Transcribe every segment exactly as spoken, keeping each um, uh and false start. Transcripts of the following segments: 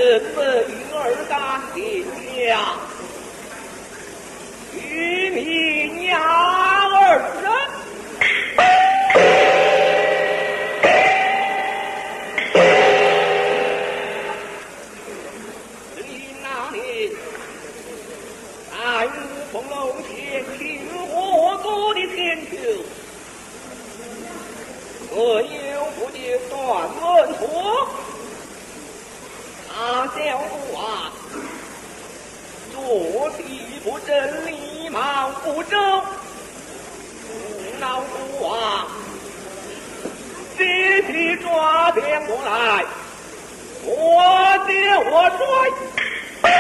人们儿感天下，与民养儿人。只因那年在五凤楼前听我做的天球，我有不就断问说。大小夫啊，做地不正，礼貌不周，老夫啊，这批抓点过来，我接我拽。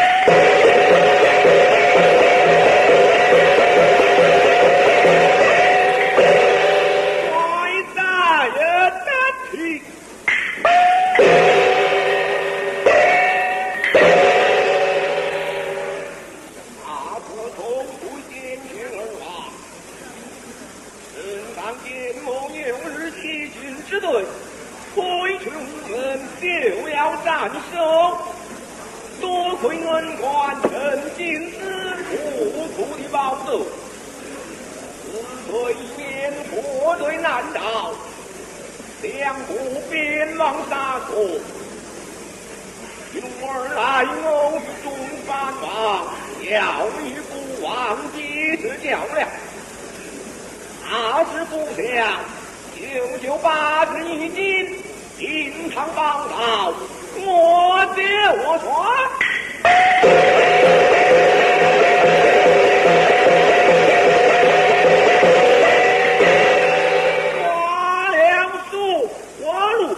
战胜，多亏恩官陈金丝处处的保守，此对面火对难逃，两国边望杀错，因而来我与众藩王要与不忘彼此较量，那时不想九九八十一斤，金堂报道。我接我传，花两树我路，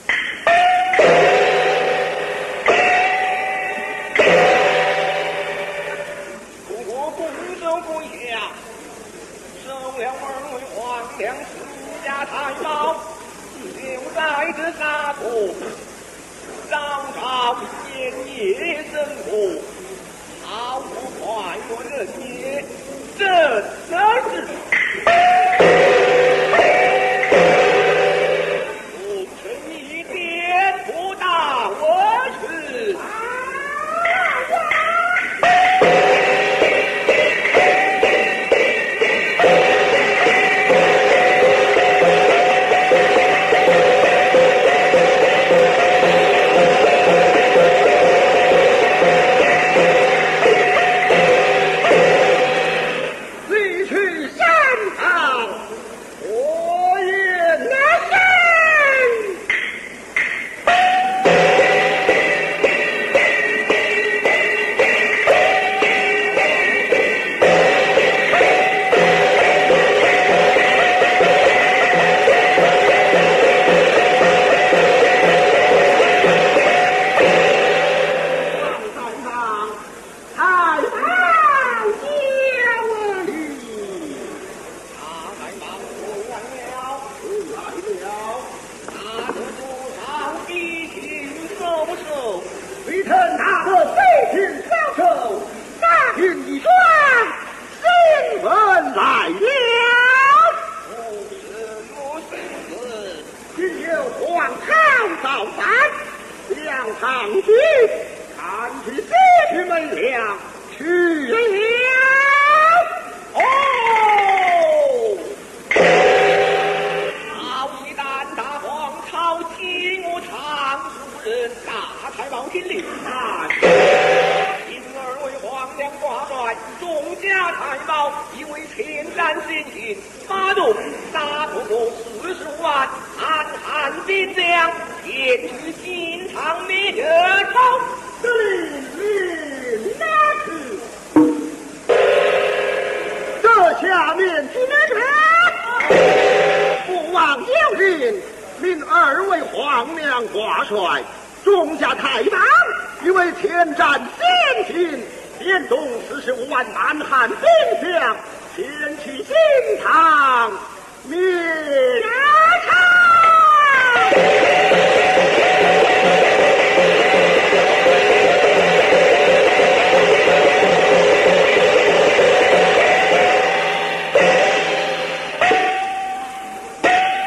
中国拱手跪下，收了二位皇粮私家财宝，留在这沙土。朝朝夜夜生活，好不快乐人也，真的是。红尘一点不大我去。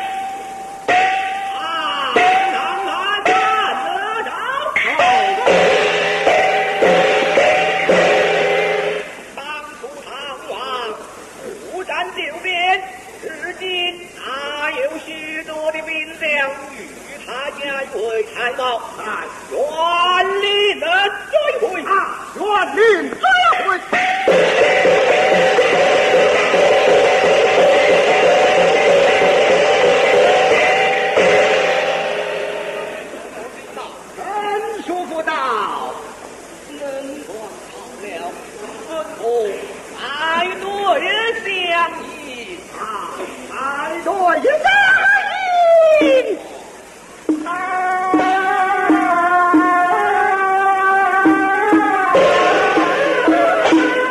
Oh! 九变，至今还有许多的兵将与他加为参谋，啊，愿令人追回啊， 愿令追回。 陈叔父道，人光好了，吩咐爱多人相迎啊， 爱多人相迎。啊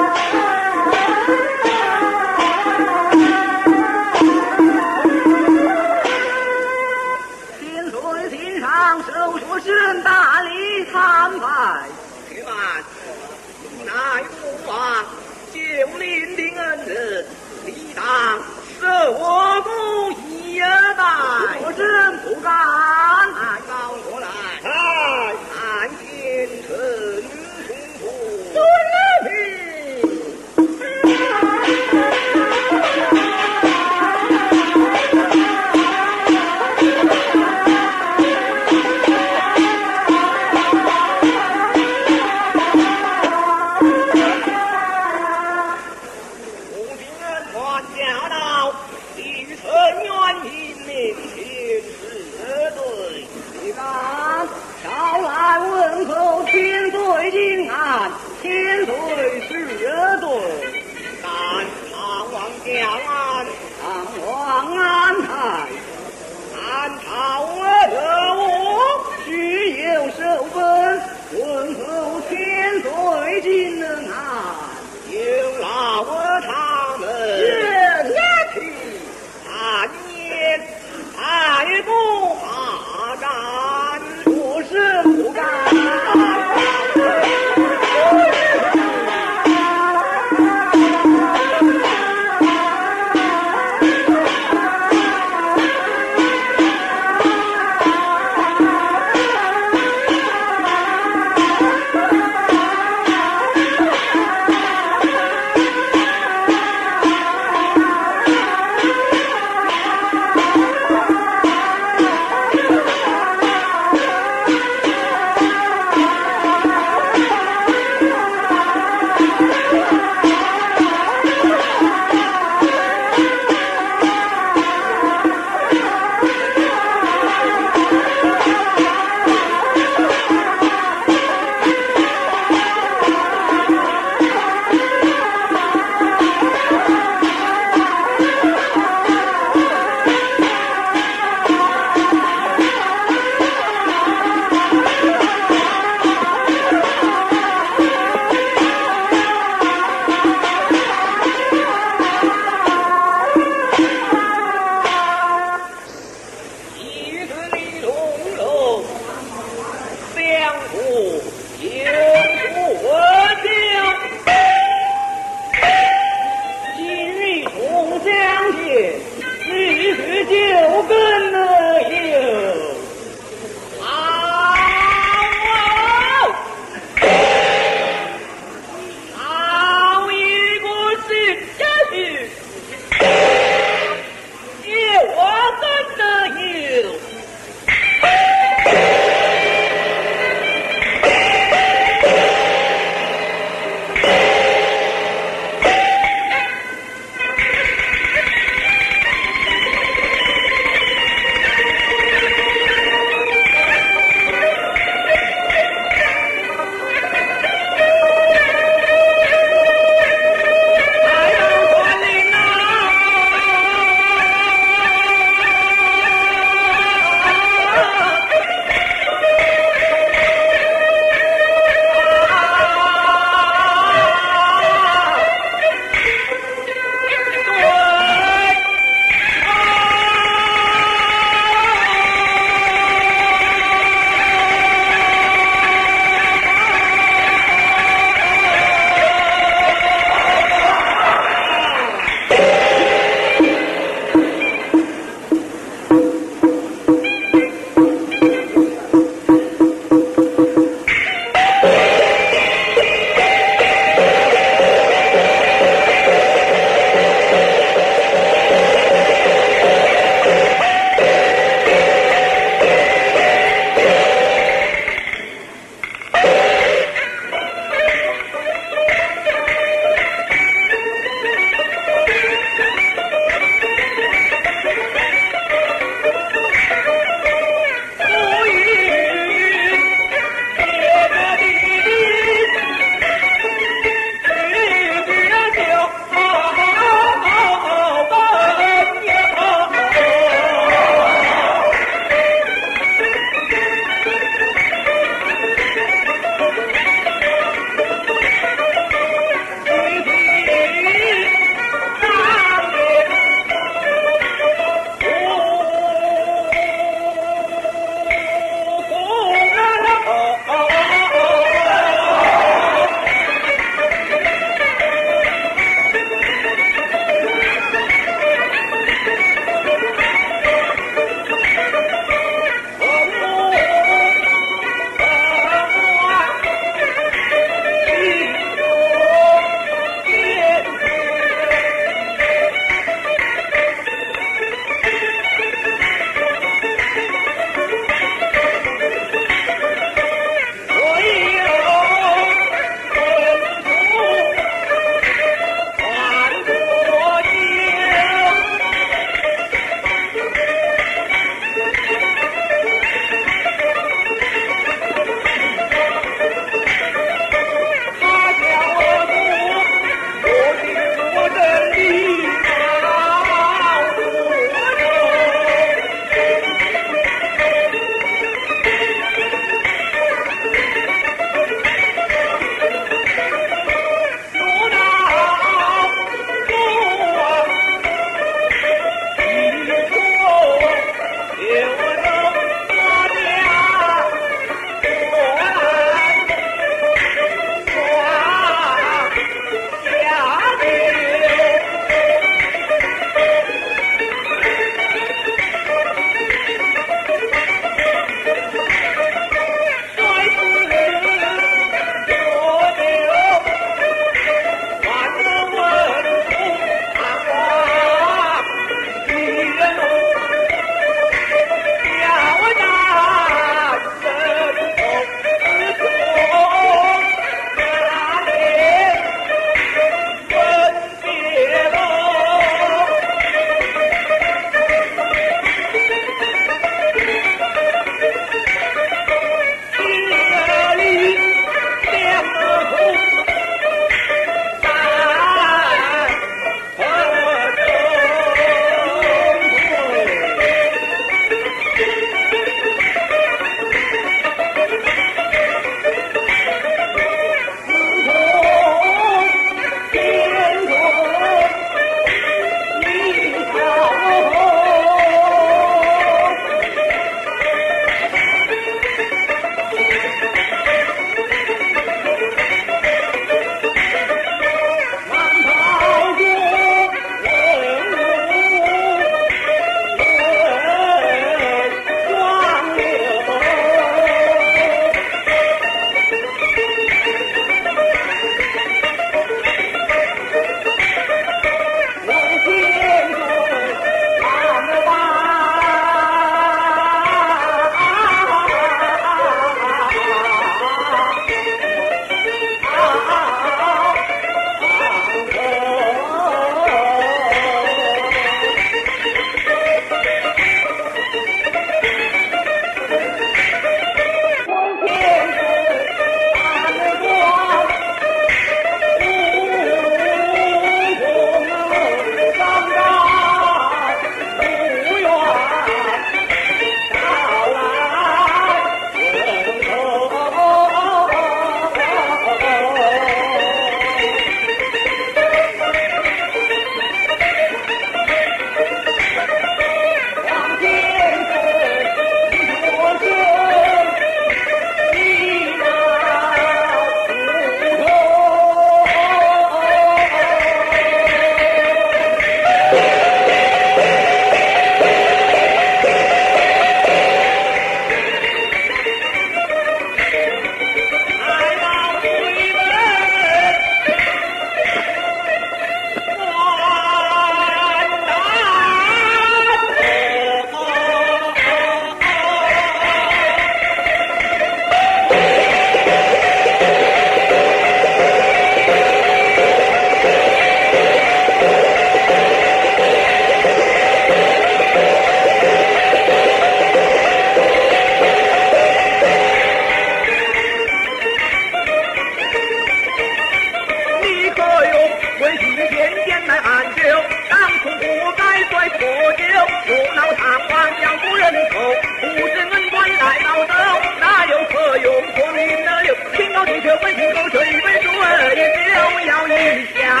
为这本心口水本书儿也就要一下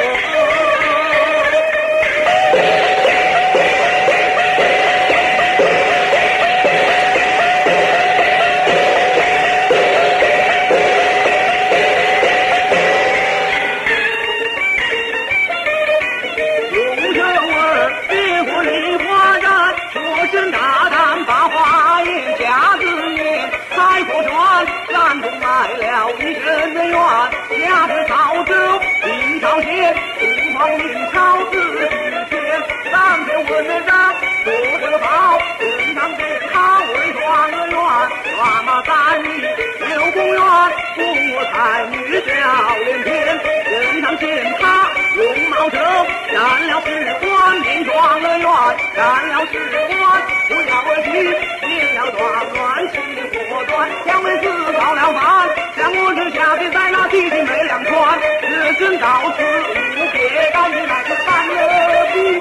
来了一身的冤，家是曹州临朝县，东方明朝自许天，上天问的上，做这个报，正常见他为状元，转马三里刘公园，父母才女笑连天，正常见他用毛头，干了士官变状元，干了士官不要儿媳，也要状元起火端，两位子造了饭。像我这下的在那地心没两川，日军到此无别高你那个三乐比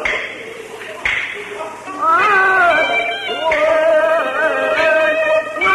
啊！我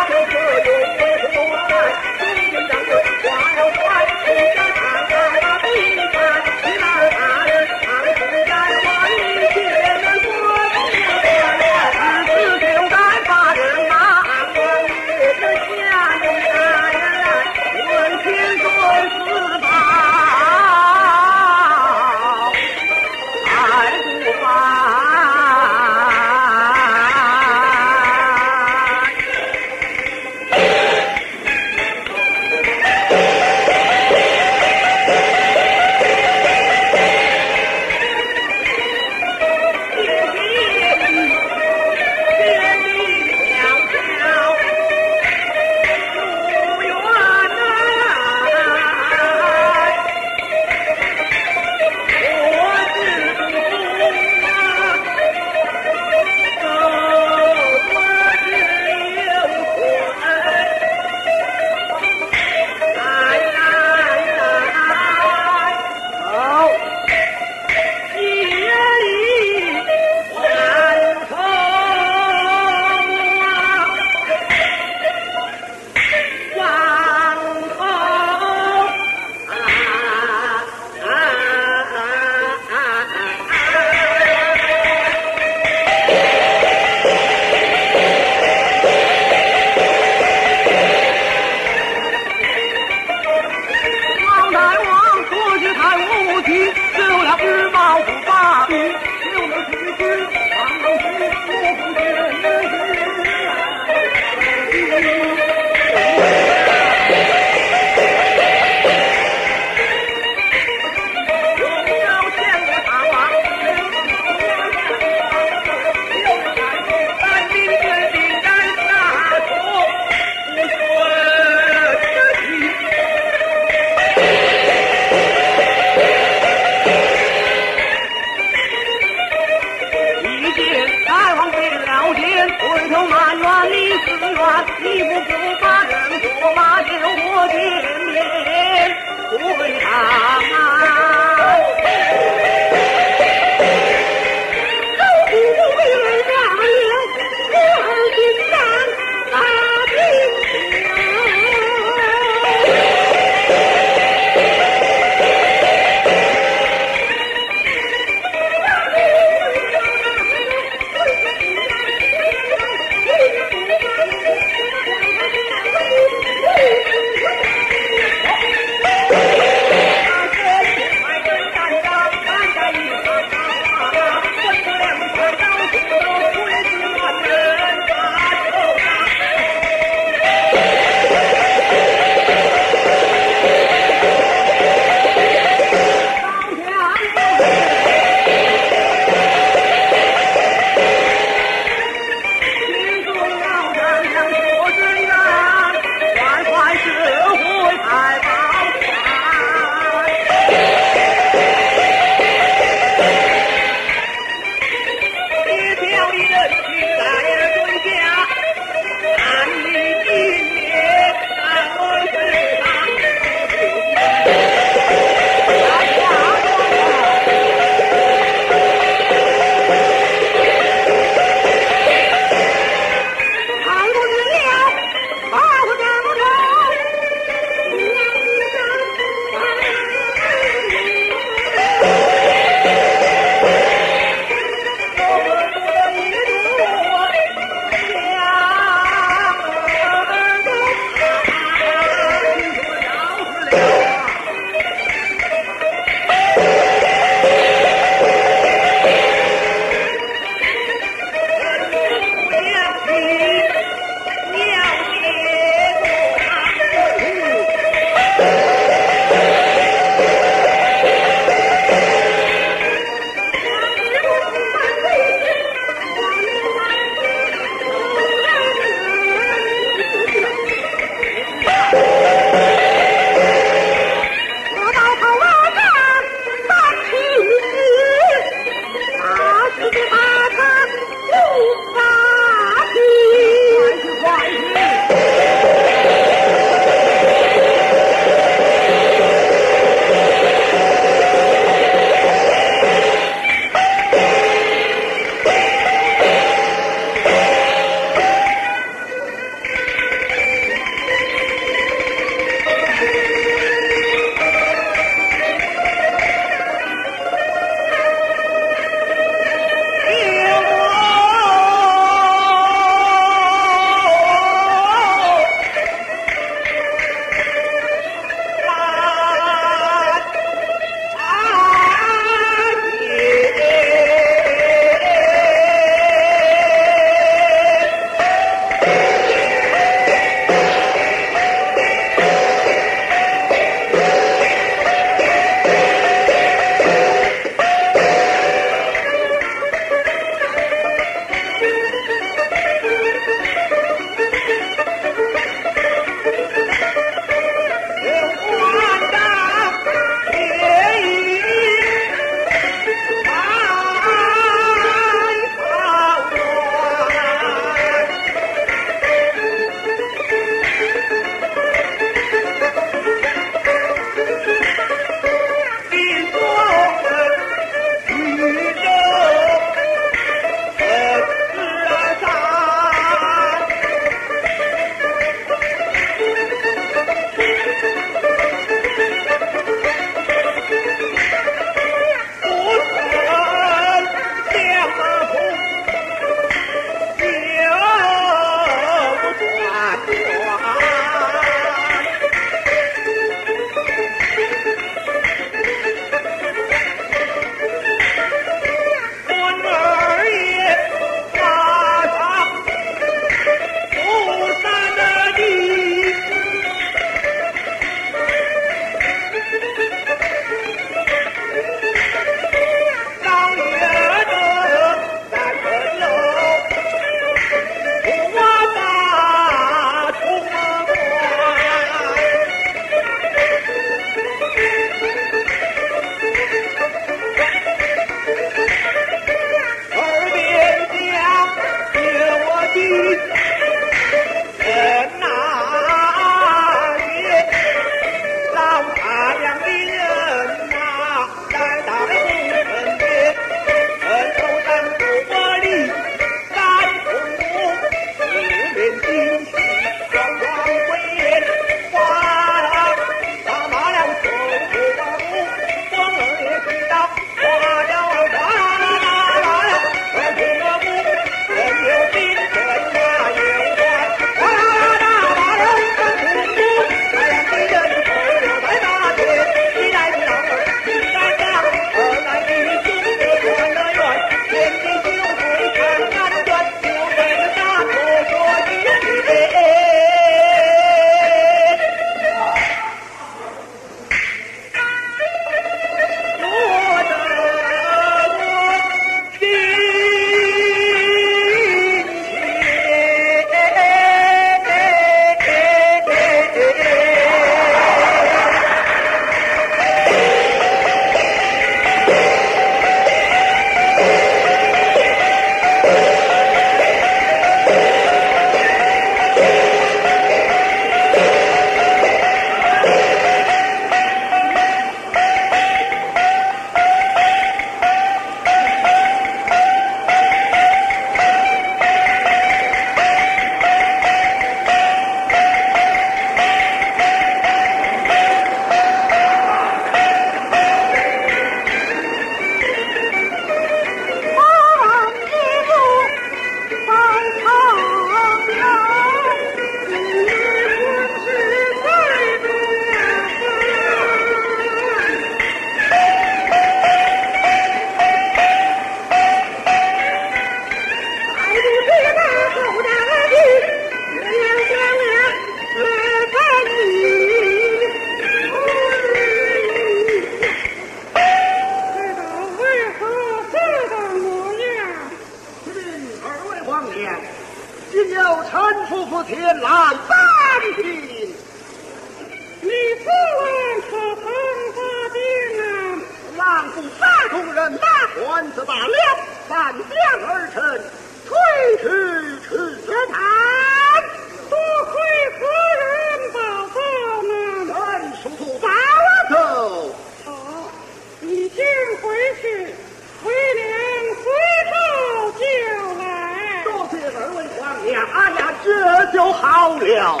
臣夫妇前来搬平。 你此人可曾发兵啊？ 狼父杀众人，拿官司罢了，反将而臣，退去吃谈。 多亏何人保奏呢？ 臣叔父保奏。 好，你先回去，回娘随后就来。 多谢二位皇娘，哎呀，这就好了。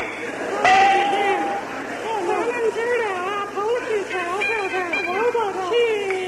咱们姐俩头去瞧瞧去，我走走。请。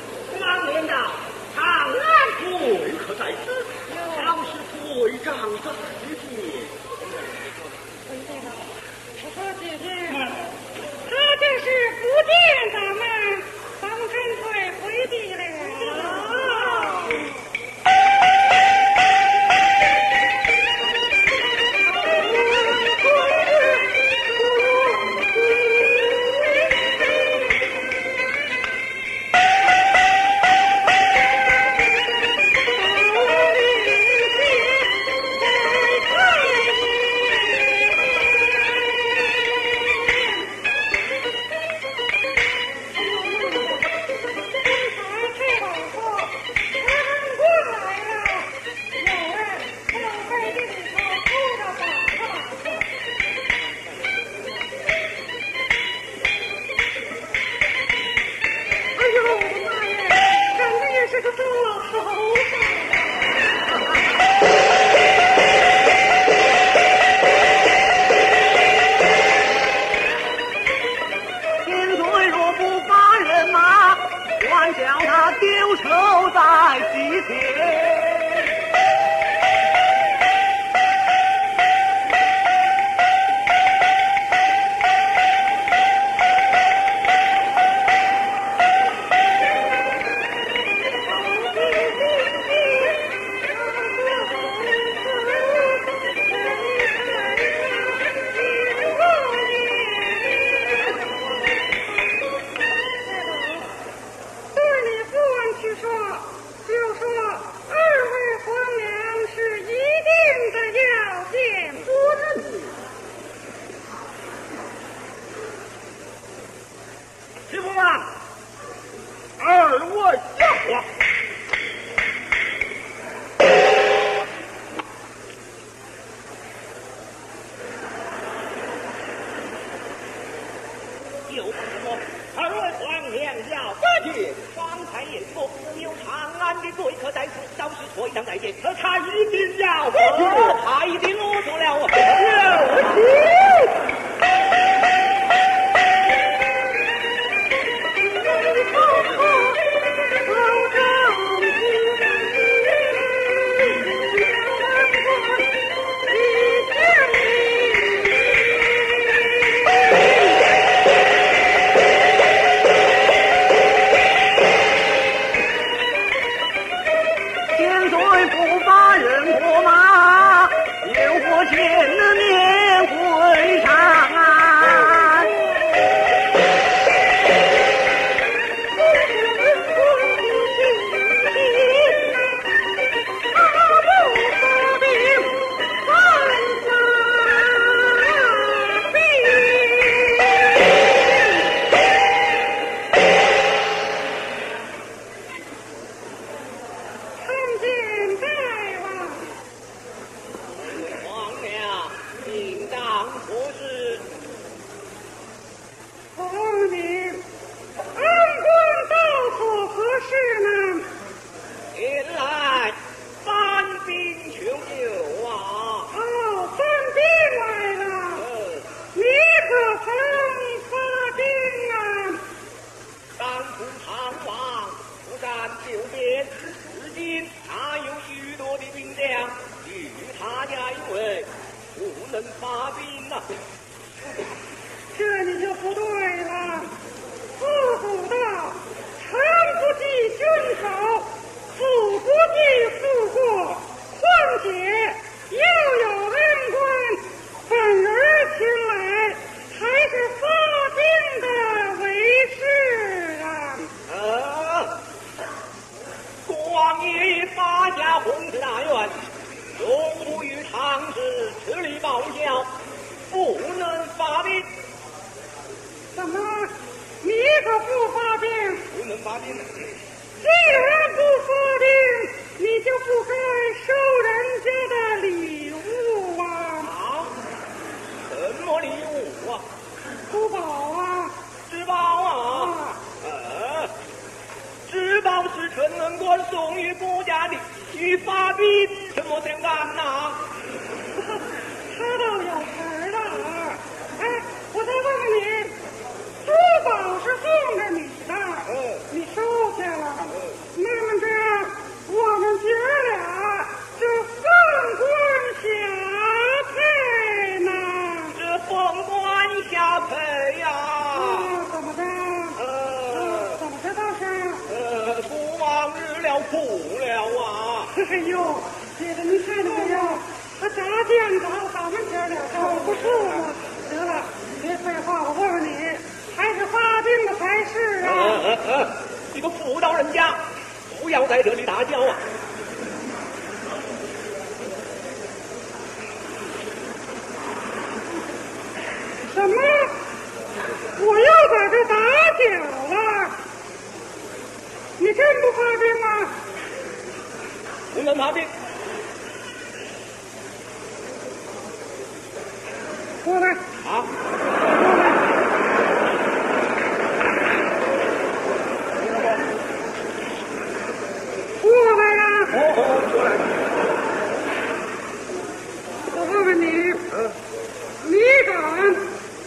长可在此，常是退让者他丢手在西天。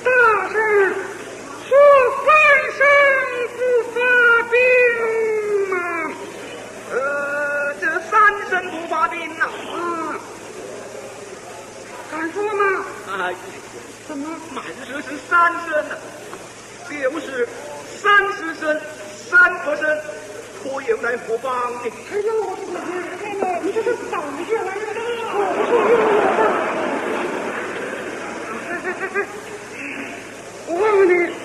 说三声不发兵正在何方呢？ 哎呦，我的天哪！你这是等着来的！我问问你，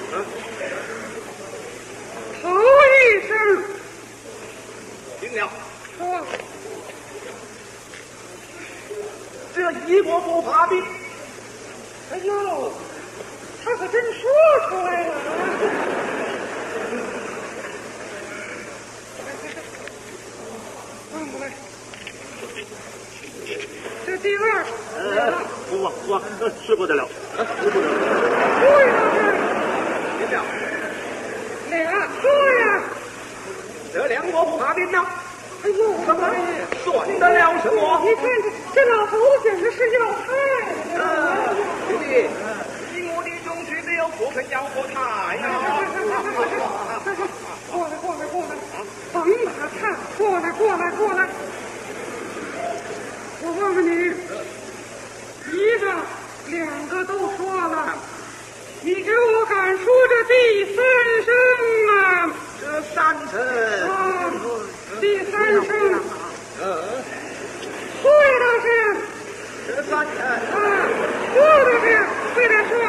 头一声听了， 说， 这一国不怕兵。 哎呦，他可真说出来了啊！放过来。这第二， 呃，我我吃不得了，吃不得了。 对了听了， 这俩对呀。 这两国不怕兵呐。 哎呦， 什么？算得了什么？ 你看这这老头子简直是要菜啊，兄弟，以我的勇气没有不肯要过菜呀！ 过来过来过来，甭把菜，过来过来过来。我问问你，一个两个都说了，你给我敢说这第三声啊？ 这三声啊，第三声， 呃， 对了是。 这三声啊，说的是，快点说。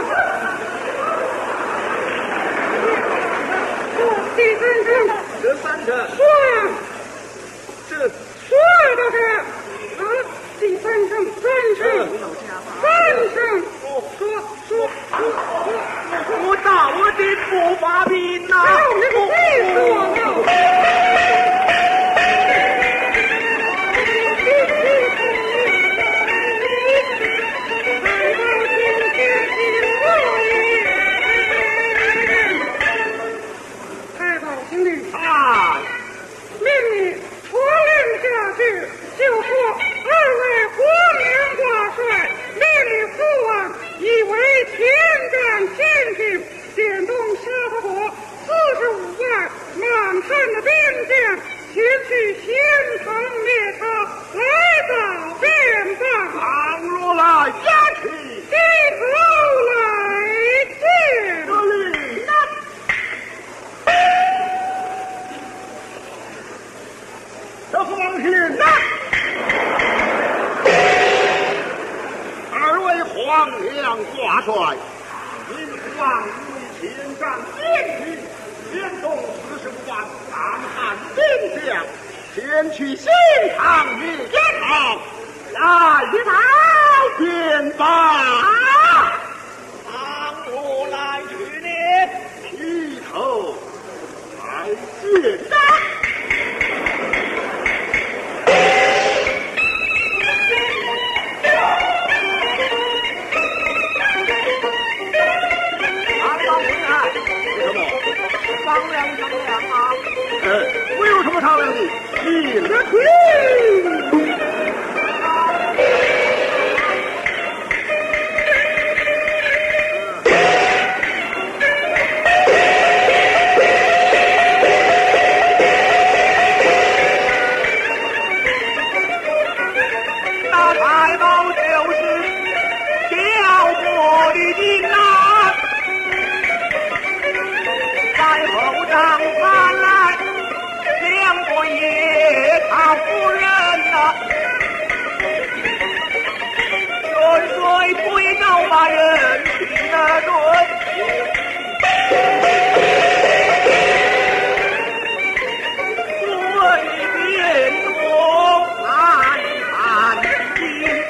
说第三声， 这三声说呀， 这说的是啊，第三声，三声，三声，说说说说， 我到底不发兵呐！ 哎呦，你可气死我了！太保经理， 啊， 命你传令下去，就说二位皇粮挂帅，命你父王以为前战先进，点动沙陀国四十五万满汉的兵将，前去先城灭他，来早便罢。 倘若来下去， 低头来见。 这里呢？这方是呢？二位皇粮挂帅，您望于前战先去，连动四十五万大汉兵将，前去新唐与燕好，来到便罢。倘若来去呢，劈头来见战。商量商量啊！ 呃，我有什么商量的？你来推。那太保就是挑拨的金呐！在后帐传来两个夜逃夫人呐，顺水推舟把人请了顿，为变动难看清。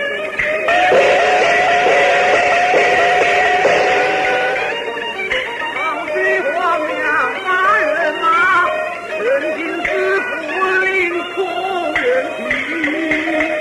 好的皇娘大人啊，臣今是不领同人体。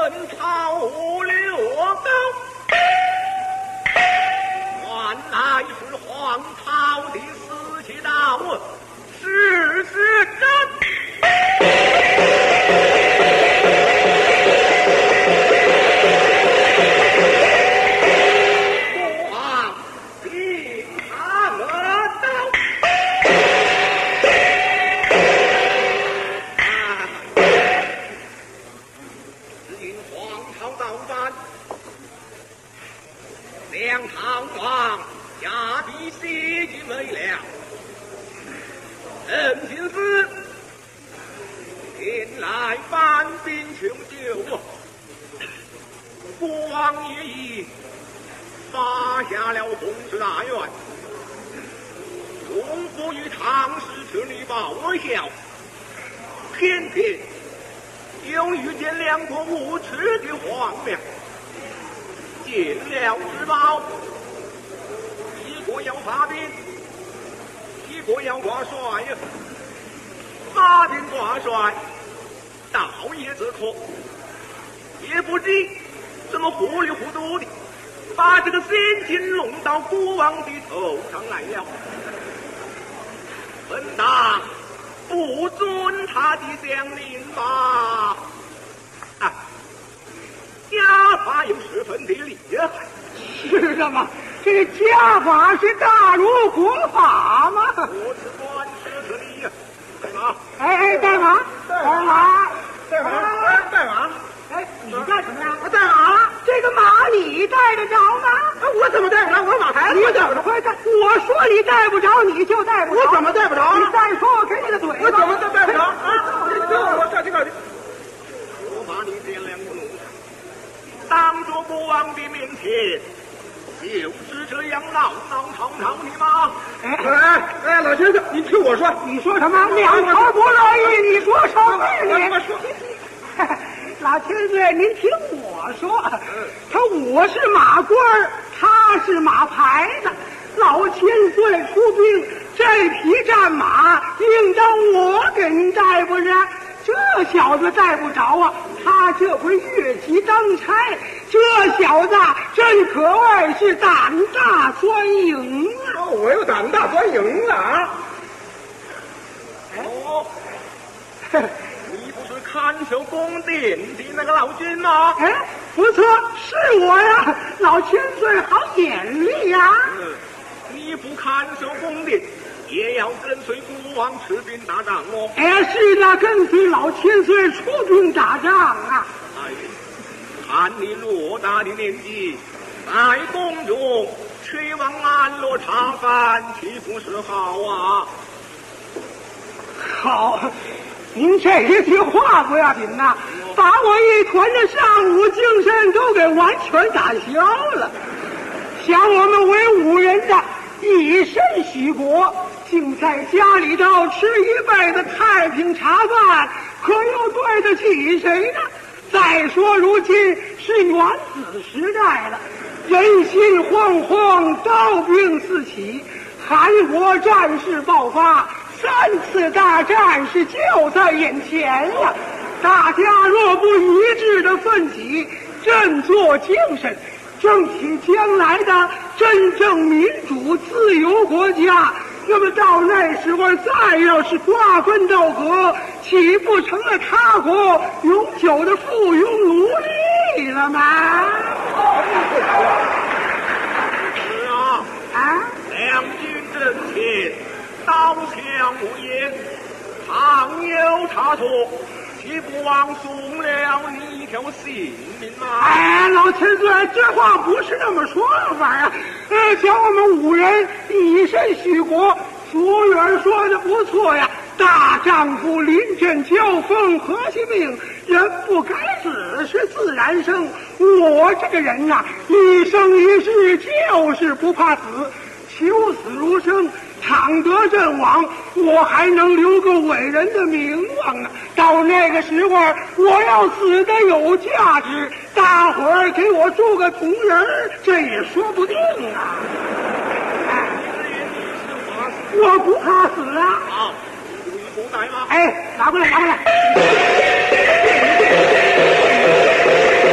朝流高，原来是皇朝的死期到，事实真。梁唐王下笔写进没了，陈金司前来搬兵求救，国王爷已发下了洪氏大愿，中府与常侍去礼报我效，偏偏又遇见两国无耻的皇庙。见了之报，一个要发兵，一个要挂帅呀。发兵挂帅，倒也则可，也不知怎么糊里糊涂的把这个先金弄到国王的头上来了。本当不遵他的将令吧。啊，家法又十分的厉害。 是的嘛，这家法是大如国法嘛。 我只管是这里呀，带马。 哎哎，带马，带马， 带马，带马。 哎，你干什么呀？ 带马。 这个马你带得着吗？ 我怎么带不着？我马牌子。 你怎么会带？我说你带不着，你就带不着。 我怎么带不着？ 你再说我给你个嘴巴。 我怎么都带不着？啊！你听我这这个。我把你点两个怒，当着国王的面前，就是这样闹闹吵吵的吗？ 哎哎哎，老先生，你听我说， 你说什么？两头不乐意，你说什么你？ 我说。 老千岁，您听我说，他我是马官儿，他是马牌子。老千岁出兵，这匹战马应当我给您带不是？这小子带不着啊！他这回越级当差，这小子真可谓是胆大钻营啊！ 哦，我又胆大钻营了啊！哦。你不是看守宫殿的那个老君吗？ 哎，不错，是我呀！老千岁好眼力呀！ 嗯，你不看守宫殿，也要跟随国王出兵打仗哦。 哎，是的，跟随老千岁出兵打仗啊！ 哎，看你偌大的年纪，在宫中却往安乐茶饭，岂不是好啊？ 好。您这一句话不要紧呐，把我一团的上午精神都给完全打消了。想我们为武人的以身许国，竟在家里头吃一辈子太平茶饭，可又对得起谁呢？再说如今是元子时代了，人心惶惶，刀兵四起，韩国战事爆发，三次大战是就在眼前呀！大家若不一致的奋起，振作精神，争取将来的真正民主自由国家，那么到那时候再要是瓜分斗格，岂不成了他国永久的附庸奴隶了吗？ 是啊， 啊， 两军阵前，刀枪无言，倘有差错，岂不枉送了你一条性命吗？ 哎，老千岁，这话不是那么说法啊！呃，讲我们武人以身许国，俗语说的不错呀。大丈夫临阵交锋何其命，人不该死是自然生。我这个人呐、啊，一生一世就是不怕死，求死如生。倘得阵亡，我还能留个伟人的名望呢。到那个时候，我要死得有价值，大伙儿给我铸个铜人，这也说不定啊。哎，我不怕死啊！ 好，注意不带吗？ 哎，拿过来，拿过来。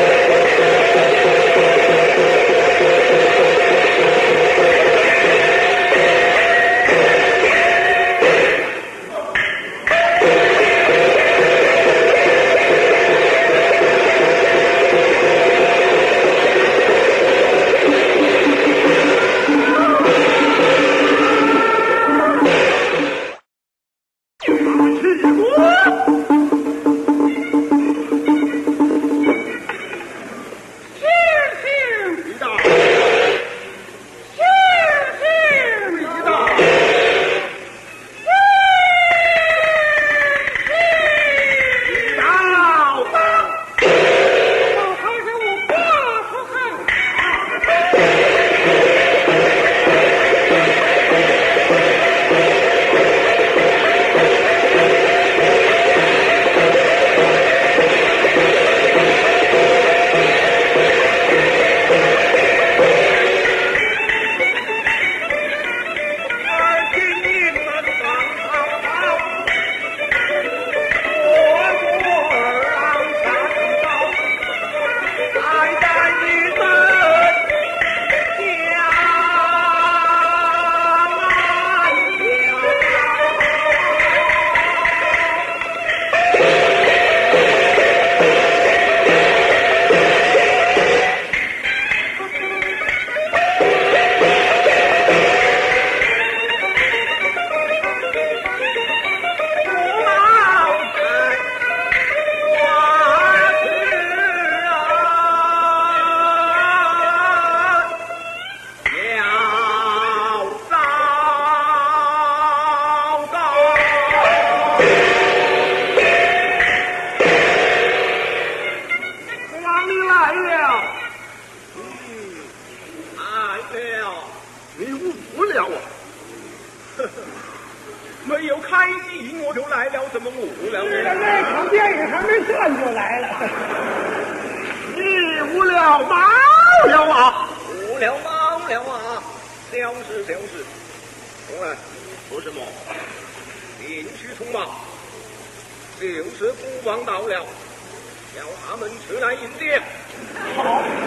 了你。 那场电影还没算就来了。 你误了毛了啊！ 误了毛了啊！小事小事。喂，说什么？领去通报，就是孤王到了，叫他们出来迎接。 好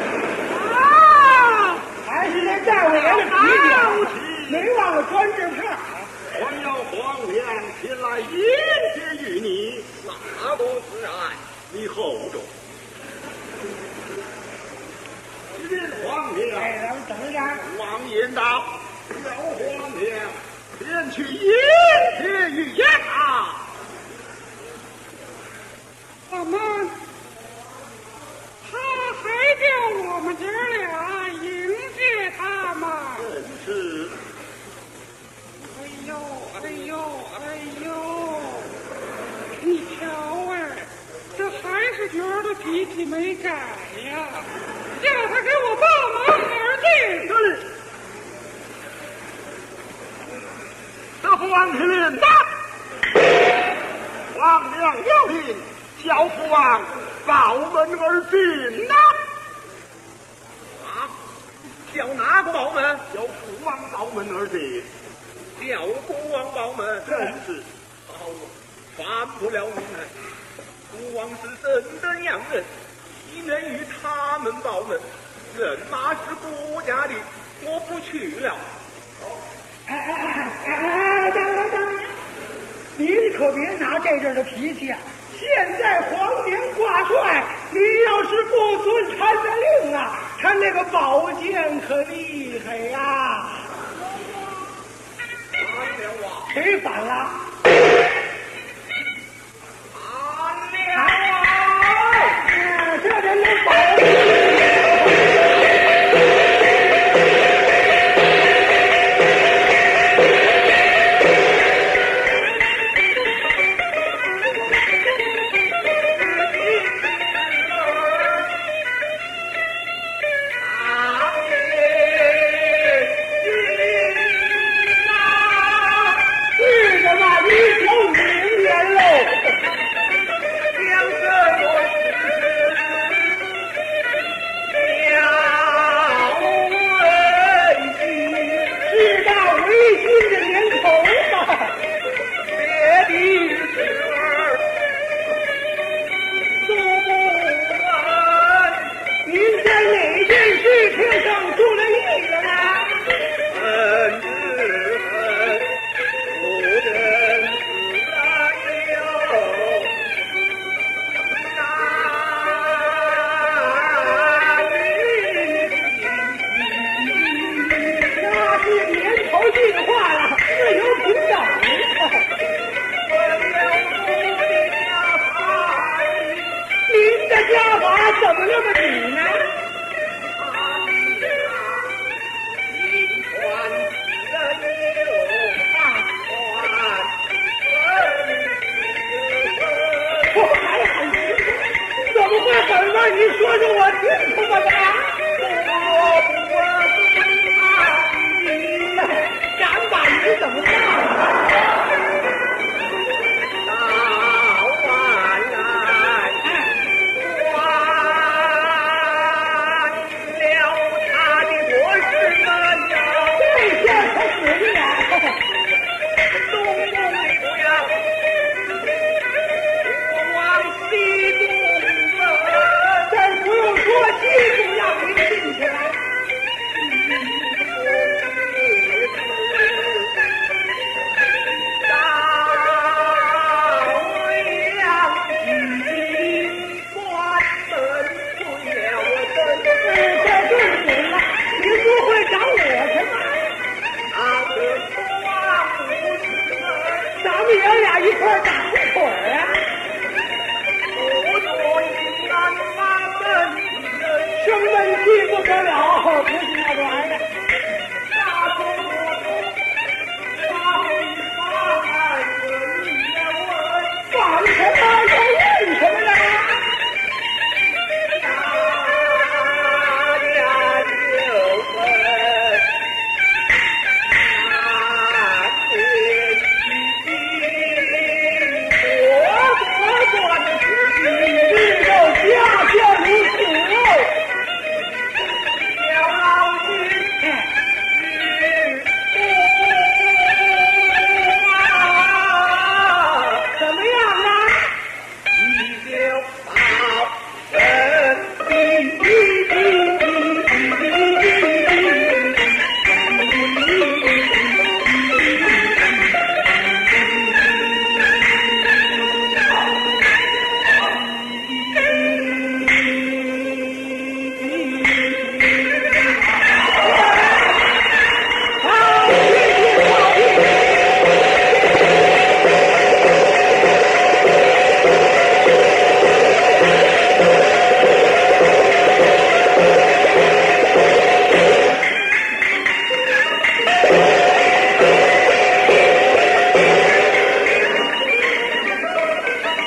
啊，还是那大委员的皮条，没忘了专制票。 我要皇娘前来迎接于你， 哪个自然？ 你候着。今皇娘， 哎，咱们等着。 王爷到，要皇娘前去迎接于宴啊！ 怎么？他还叫我们姐俩迎接他吗？ 真是。 哎呦，哎呦，哎呦！你瞧哎，这还是觉得脾气没改呀！叫他给我报门而进。 是。这皇天呐！皇娘有令，小父王报门而进呐！ 啊，叫哪个报门？ 小父王报门而进。 叫国王报门， 真是好，犯不了命来。国王是真的洋人，岂能与他们报门？人马是国家的，我不去了。 哎哎哎哎哎！等等等，您可别拿这阵的脾气啊！现在皇年挂帅，你要是不遵他的令啊，他那个宝剑可厉害呀！谁反了？ 反了啊！这人能保。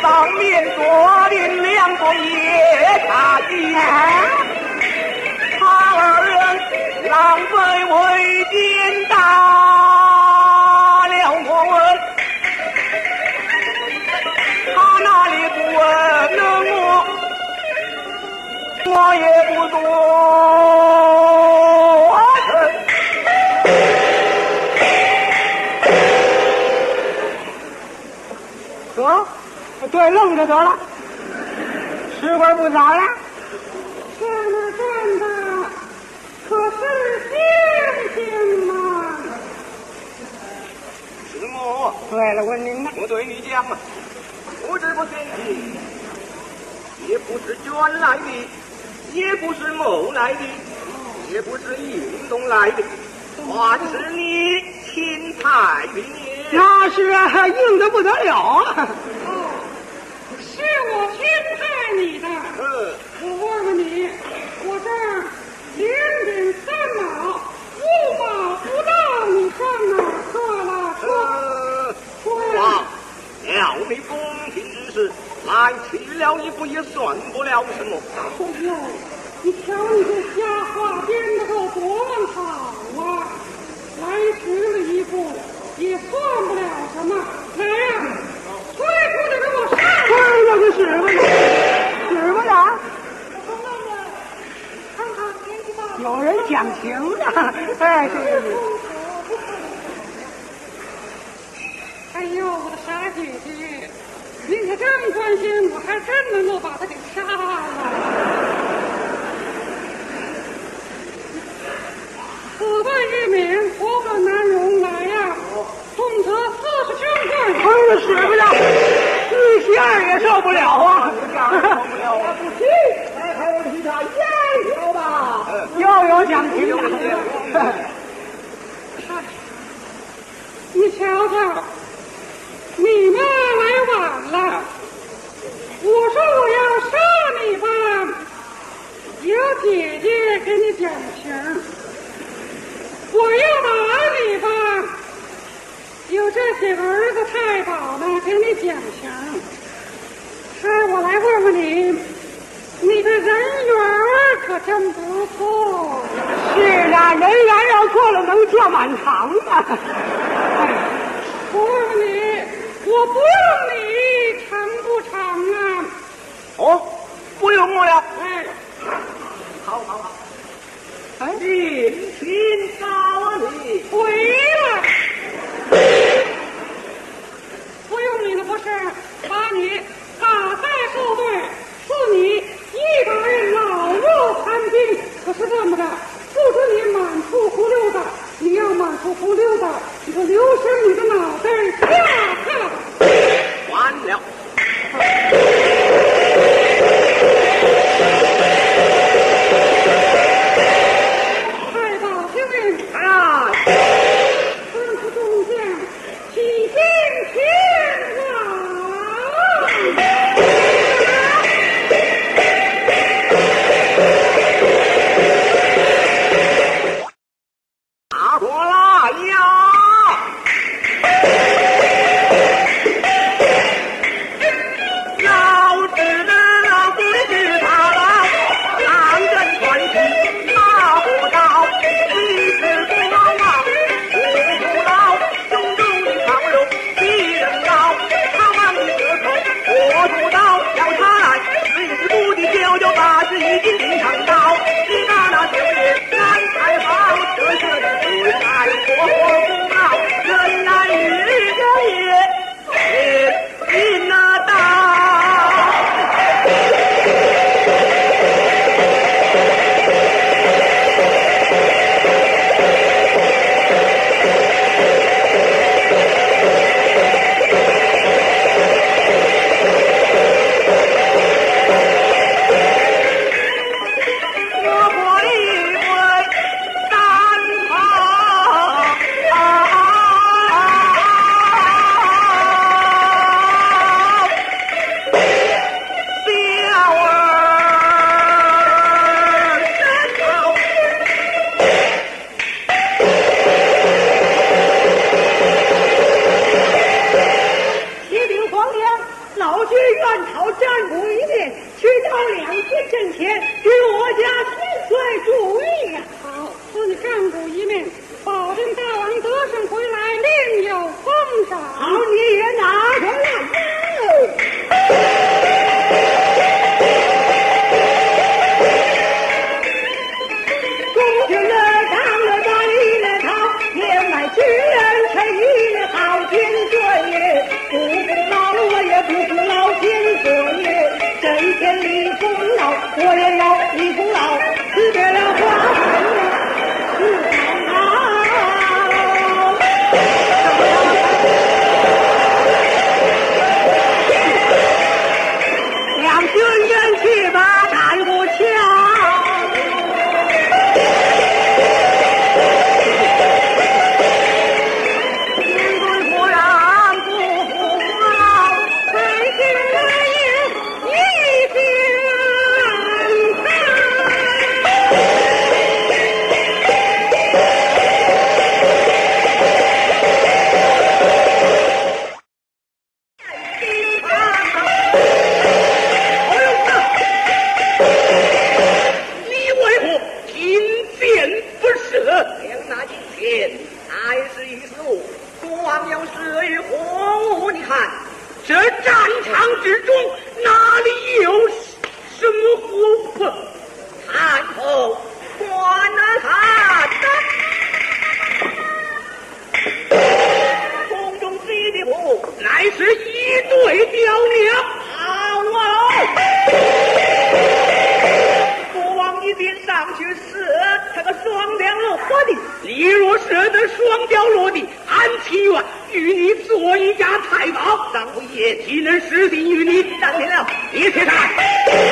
当面说定两个夜叉计，他二人狼狈为奸打了我问，他哪里不问了我，我也不说。得，对，愣着得了，吃官不早了。 这么站的可是星星吗？ 师母， 对了，问您呢？ 我对你讲啊，我这个仙气也不是捐来的，也不是谋来的，也不是运动来的，还是你钦差的你。 那是啊，硬的不得了啊！ 哦，是我钦派你的。 嗯， 我问问你，我这儿连领三马，五马不到，你上哪儿去了？ 呃， 说哇呀， 要你公平之事，来去了一步也算不了什么。 哎呦，你瞧你这瞎话编的够多么好啊！来迟了一步也算不了什么。来呀，推出去给我上！ 推了个使吧呢，使吧呢？ 我问问，看看年纪大了。 有人讲情呢，哎，这个哎呦，我的傻姐姐，您可这么关心，我还真能够把他给杀了。此辈玉敏，活本难容，来呀，重则四十军棍。 哎呀，使不了，一起二也受不了啊！ 受不了啊！ 不行，来还有其他烟酒吧？又有讲情的。 你瞧瞧，你妈来晚了。我说我要杀你吧，有姐姐给你讲情；我要打你吧，有这些个儿子太保呢给你讲情。还我来问问你，你的人缘儿可真不错。 是啊，人缘要错了能坐满堂啊！ 我问问你，我不用你成不成啊？ 哦，不用我了。 哎， 好好好， 哎， 尽情招啊你！ 回来！不用你的不是，把你打在后队，赐你一百老弱残兵。可是这么着，不准你满处胡溜达。你要满处胡溜达，你就留神你的脑袋下下。 完了。 太保听令， 啊！ 吩咐众将起兵前往。 打过来呀！ 元朝战不一面，去到两军阵前，与我家千岁注意呀！好，孙战不一面，保证大王得胜回来，另有封赏。好，你也拿出来哟！中军儿上了战一了逃，年迈军人陈一了好千岁耶！不服老了我也不服老千岁耶！这天立功劳，我也要立功劳，辞别了花粉是两军人去吧，战过桥。 这战场之中哪里有什么火魄？ 看后观而看呐！空中飞的虎， 乃是一对雕鸟。 好啊！国王一边上去射，他个双雕落地。 你若射得双雕落地，俺情愿与你做一家太保， 张侯爷岂能失信于你？ 暂停了， 一起看。